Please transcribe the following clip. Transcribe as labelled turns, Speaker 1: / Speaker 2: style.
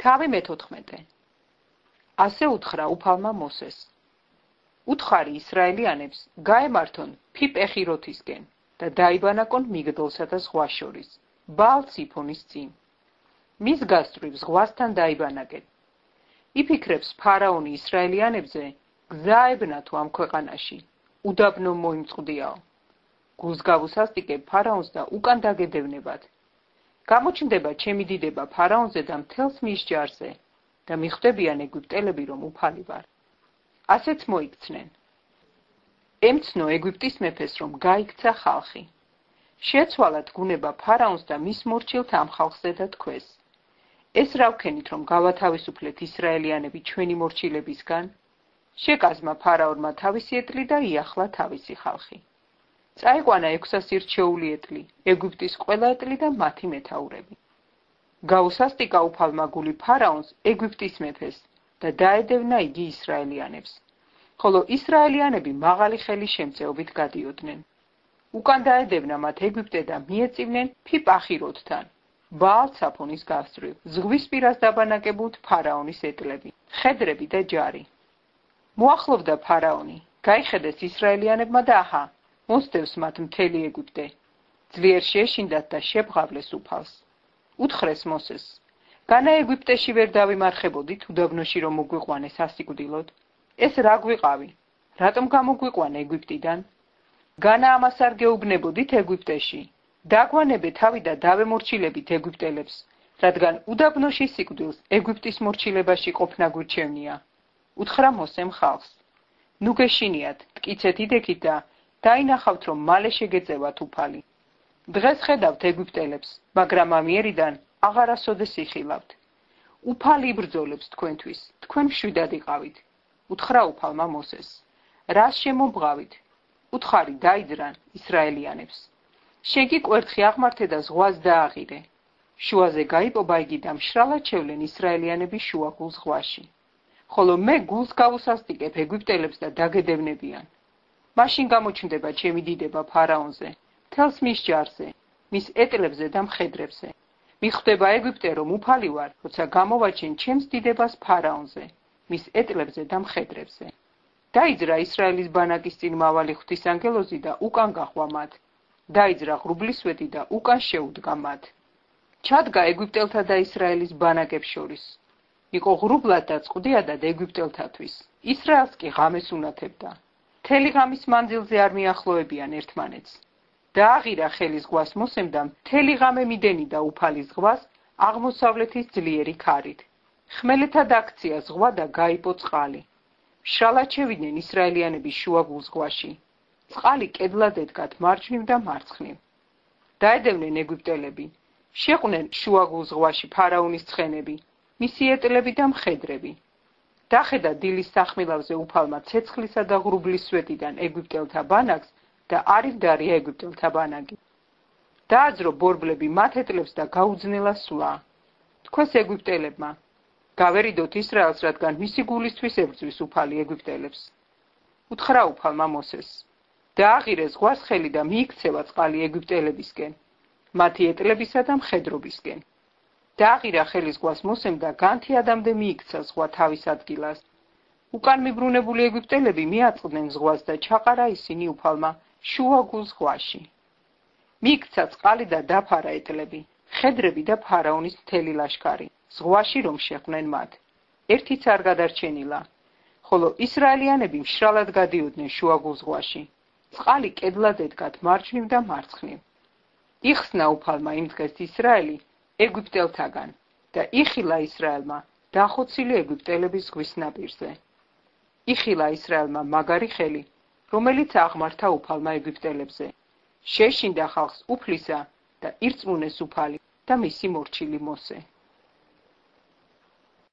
Speaker 1: თავი მე-14. ასე უთხრა უფალმა მოსეს. უთხარი ისრაელიანებს გაემართონ ფი-პეხიროთისკენ და დაიბანაკონ მიგდოლსა და ზღვას შორის, ბაალ-ციფონის წინ. მის გასწვრივ ზღვასთან დაიბანაკეთ. იფიქრებს ფარაონი ისრაელიანებზე, გზა ებნა თუ ამ ქვეყანაში, უდაბნო მოიმწყდიაო. გულს გავუსასტიკებ ფარაონს და უკან დაგედევნებათ. გამოჩნდება ჩემი დიდება ფარაონზე და მთელს მის ჯარზე და მიხვდებიან ეგვიპტელები, რომ უფალი ვარ. ასეც მოიქცნენ. ემცნო ეგვიპტის მეფეს, რომ გაიქცა ხალხი. შეცვალათ გუნება ფარაონს და მის მორჩილთ ამ ხალხზე და თქვეს: ეს რა ვქენით, რომ გავათავისუფლეთ ისრაელიანები ჩვენი მორჩილებისგან? შეკაზმა ფარაონმა თავისი ეტლი და იახლა თავისი ხალხი. წაიყვანა 600 რჩეული ეტლი, ეგვიპტის ყველა ეტლი და მათი მეთაურები. გაუსასტიკა უფალმა გული ფარაონს ეგვიპტის მეფეს და დაედევნა იგი ისრაელიანებს, ხოლო ისრაელიანები მაღალი ხელის შემწეობით გადიოდნენ. უკან დაედევნა მათ ეგვიპტე და მიეწივნენ ფი-პახიროთთან, ბაალ-ციფონის გასწვრივ, ზღვის პირას დაბანაკებულთ ფარაონის ეტლები, ხედრები და ჯარი. მოახლოვდა ფარაონი, გაიხედეს ისრაელიანებმა და აჰა, მოსდევს მათ მთელი ეგვიპტე. ძლიერ შეეშინდათ და შებრავლეს უფალს. უთხრეს მოსეს: განა ეგვიპტეში ვერ დავიმარხებოდით უდაბნოში რომ მოგვიყვანეს ასიკვდილოდ? ეს რა გვიყავი? რატომ გამოგვიყვანა ეგვიპტიდან? განა ამას არ გეუბნებოდით ეგვიპტეში? დაგვანებე თავი და დავემორჩილებით ეგვიპტელებს, რადგან უდაბნოში სიკვდილს ეგვიპტის მორჩილებაში ყოფნა გვირჩევნია. უთხრა მოსემ ხალხს: ნუ გეშინიათ, მტკიცეთ იდექით და დაინახავთ, რომ მალე შეგეწევათ უფალი. დღეს ხედავთ ეგვიპტელებს, მაგრამ ამიერიდან აღარასოდეს იხილავთ. უფალი იბრძოლებს თქვენთვის, თქვენ მშვიდად იყავით. უთხრა უფალმა მოსეს: რას შემობღავით? უთხარი დაიძრან ისრაელიანებს. შენ კი კვერთხი აღმართე და ზღვას დააღირე. შუაზე გაიპობა იგი და მშრალად შევლენ ისრაელიანები შუაგულ ზღვაში. ხოლო მე გულს გავუსასტიკებ ეგვიპტელებს და დაგედევნებიან. მაშინ გამოჩნდება ჩემი დიდება ფარაონზე, მთელს მის ჯარზე, მის ეტლებზე და მხედრებზე. მიხვდება ეგვიპტე, რომ უფალი ვარ, როცა გამოვაჩენ ჩემს დიდებას ფარაონზე, მის ეტლებზე და მხედრებზე. დაიძრა ისრაელის ბანაკის წინ მავალი ღვთისანგელოზი და უკან გაჰვა მათ. დაიძრა ღრუბლისვეტი და უკან შეუდგა მათ. ჩადგა ეგვიპტელთა და ისრაელის ბანაკებს შორის. იყო ღრუბლად და წყდიადად ეგვიპტელთათვის. ისრაელს კი ღამეს უნათებდა. მთელი ღამის მანძილზე არ მიახლოებიან ერთმანეთს. დააღირა ხელი ზღვას მოსემ და მთელი ღამე მიდენიდა უფალი ზღვას აღმოსავლეთის ძლიერი ქარით. ხმელეთად აქცია ზღვა და გაიპო წყალი. მშრალად შევიდნენ ისრაელიანები შუაგულ ზღვაში. წყალი კედლად ედგათ მარჯვნივ და მარცხნივ. დაედევნენ ეგვიპტელები. შეყვნენ შუაგულ ზღვაში ფარაონის ცხენები, მისი ეტლები და მხედრები. დახედა დილის სახმილავზე უფალმა ცეცხლისა და ღრუბლის სვეტიდან ეგვიპტელთა ბანაკს და არიდარია ეგვიპტელთა ბანაკი. დააძრო ბორბლები მათ ეტლებს და გაუძნელა სვლა. თქვეს ეგვიპტელებმა: გავერიდოთ ისრაელს, რადგან მისი გულისთვის ებრძვის უფალი ეგვიპტელებს. უთხრა უფალმა მოსეს: დააღირე ზღვას ხელი და მიიქცევა წყალი ეგვიპტელებისკენ, მათი ეტლებისა და მხედრობისკენ. დააღირა ხელი ზღვას მოსემ და განთიადამდე მიიქცა ზღვა თავის ადგილას. უკან მიბრუნებული ეგვიპტელები მიაწყდნენ ზღვას და ჩაყარა ისინი უფალმა შუაგულ ზღვაში. მიიქცა წყალი და დაფარა ეტლები, ხედრები და ფარაონის მთელი ლაშქარი, ზღვაში რომ შეხვდნენ მათ. ერთიც არ გადარჩენილა, ხოლო ისრაელიანები მშრალად გადიოდნენ შუაგულ ზღვაში. წყალი კედლად ედგათ მარჯვნივ და მარცხნივ. იხსნა უფალმა იმ დღეს ისრაელი ეგვიპტელთაგან და იხილა ისრაელმა დახოცილი ეგვიპტელების ზღვის ნაპირზე. იხილა ისრაელმა მაგარი ხელი, რომელიც აღმართა უფალმა ეგვიპტელებზე. შეშინდა ხალხს უფლისა და ირწმუნეს უფალი და მისი მორჩილი მოსე.